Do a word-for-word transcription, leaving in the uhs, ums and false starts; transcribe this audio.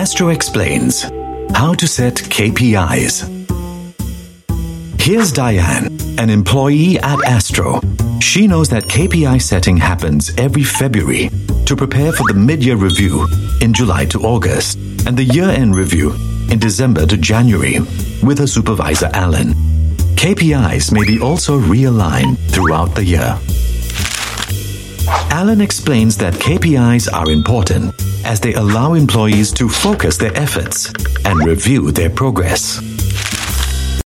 Astro explains how to set K P Is. Here's Diane, an employee at Astro. She knows that K P I setting happens every February to prepare for the mid-year review in July to August and the year-end review in December to January with her supervisor Alan. K P Is may be also realigned throughout the year. Alan explains that K P Is are important as they allow employees to focus their efforts and review their progress.